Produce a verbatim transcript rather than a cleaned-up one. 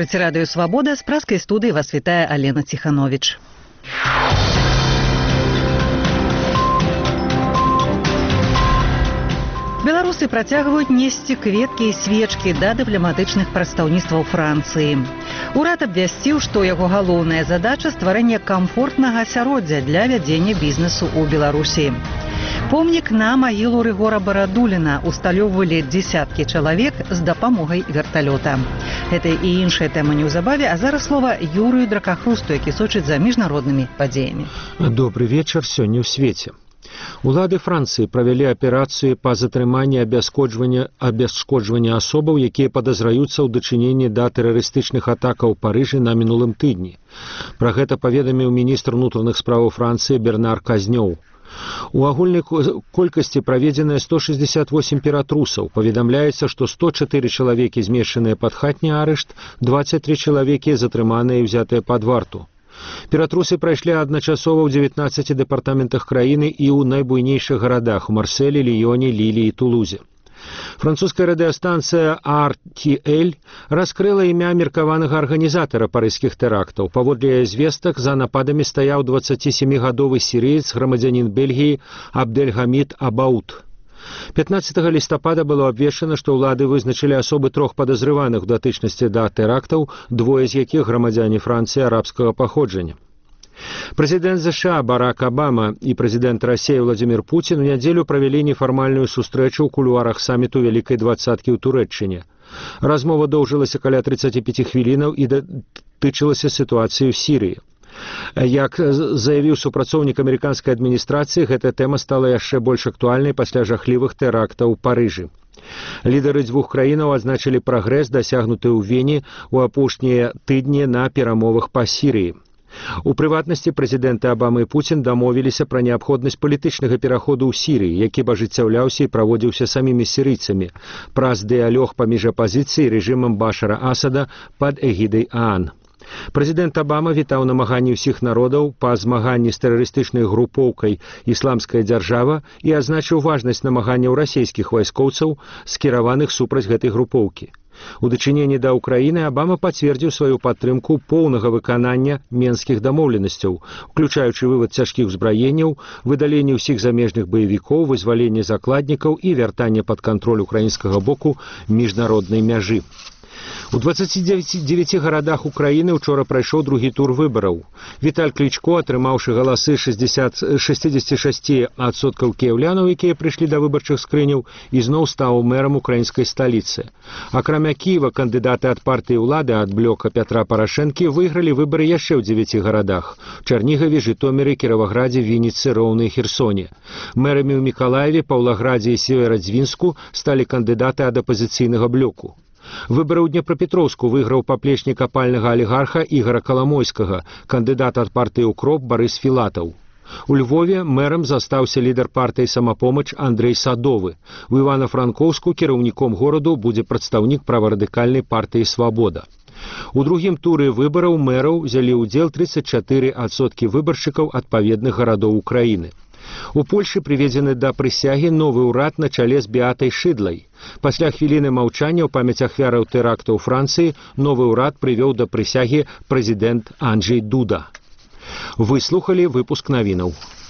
Слухаеце радыё «Свабода», з праскай студыі вас вітае Алена Ціхановіч. Беларусы працягваюць несці кветкі і свечкі да дыпламатычных прадстаўніцтваў Францыі. Урад абвясціў, што яго галоўная задача – стварэнне камфортнага асяроддзя для вядзення бізнесу ў Беларусі. Помнік на магілу Рыгора Барадуліна усталёўвалі дзесяткі чалавек з дапамогай верталёта. Гэта і іншая тэма неўзабаве, а зараз слова Юрыю Дракахрусту, які сочыць за міжнароднымі падзеямі. Добры вечар сёння ў свеце. Улады Францыі правялі аперацыю па затрыманні абяскоджвання абяскоджвання асобаў, якія падазраюцца ў дачыненні да тэрарыстычных атакаў у Парыжы на мінулым тыдні. Пра гэта паведаміў міністр унутраных спраў Францыі Бернар Казнёў. У агульнай колькасці праведзеныя сто шэсцьдзесят восемь ператрусаў. Паведамляецца, што сто чатыры чалавекі змешчаныя пад хатні арышт, дваццаць тры чалавекі затрыманыя і ўзятыя пад варту. Ператрусы прайшлі адначасова ў дзевятнаццаці дэпартаментах краіны і ў найбуйнейшых гарадах у Марселі, Ліёне, Лілі і Тулузе. Французская радыёстанцыя ар ти эль раскрыла імя меркаванага арганізатара парыжскіх тэрактаў. Паводле звестак, за нападамі стаяў дваццацісемігадовы сірыец, грамадзянін Бельгіі Абдэльгамід Абаут. пятнаццатага лістапада было абвешчана, што ўлады вызначылі асобы трох падазрываных у датычнасці да тэрактаў, двое з якіх грамадзяне Францыі арабскага паходжання. Прэзідэнт ЗША Барак Абама і прэзідэнт Расіі Владзімір Пуцін у нядзелю правялі нефармальную сустрэчу ў кулуарах саміту Вялікай дваццаткі ў Турэччыне. Размова доўжылася каля трыццаці пяці хвілінаў і датычылася сітуацыі ў Сірыі. Як заявіў супрацоўнік амерыканскай адміністрацыі, гэтая тэма стала яшчэ больш актуальнай пасля жахлівых тэрактаў у Парыжы. Лідары дзвюх краінаў адзначылі прагрэс, дасягнуты ў Вені ў апошнія тыдні на перамовах па Сірыі. У прыватнасці прэзідэнты Абама і Пуцін дамовіліся пра неабходнасць палітычнага пераходу ў Сірыі, які б ажыццяўляўся і праводзіўся самімі сірыйцамі праз дыялог паміж апазіцыяй і рэжымам Башара Асада пад эгідай ААН. Прэзідэнт Абама вітаў намаганні ўсіх народаў па змаганні з тэрарыстычнай групоўкай «Ісламская дзяржава» і адзначыў важнасць намаганняў расійскіх вайскоўцаў, скіраваных супраць гэтай групоўкі. У дачыненні да Ўкраіны Абама пацвердзіў сваю падтрымку поўнага выканання менскіх дамоўленасцяў, уключаючы вывад цяжкіх узбраенняў, выдаленне ўсіх замежных баевікоў, вызваленне закладнікаў і вяртанне пад кантроль украінскага боку міжнароднай мяжы. У дваццаці дзевяці гарадах Украіны учора прайшоў другі тур выбараў. Віталь Клічко, атрымаўшы галасы шэсцьдзесят шэсць адсоткаў кіяўлянаў, якія прыйшлі да выбарчых скрыняў, ізноў стаў мэрам украінскай сталіцы. Акрамя Кіева, кандыдаты ад партыі ўлады ад блока Пятра Парашэнкі выйгралі выбары яшчэ ў дзевяці гарадах – Чарнігаве, Жытоміры, Кіраваградзе, Вінніцы, Роўны і Херсоне. Мэрамі ў Мікалаеве, Паўлаградзе і Северадзвінску сталі кандыдаты ад апазіцыйнага блоку. Выбары ў Днепрапетроўску выйграў паплечнік апальнага алігарха Ігара Каламойскага, кандыдат ад партыі «Укроп» Барыс Філатаў. У Львове мэрам застаўся лідар партыі «Самапомач» Андрэй Садовы. У Івана-Франкоўску кіраўніком гораду будзе прадстаўнік праварадыкальнай партыі «Свабода». У другім туры выбараў мэраў узялі ўдзел трыццаць чатыры адсоткі выбаршчыкаў адпаведных гарадоў Украіны. У Польшы прыведзены да прысягі новы ўрад на чале з Беатай Шыдлай. Пасля хвіліны маўчання ў памяць ахвяраў тэрактаў Францыі новы ўрад прывёў да прысягі прэзідэнт Анджэй Дуда. Вы слухалі выпуск навінаў.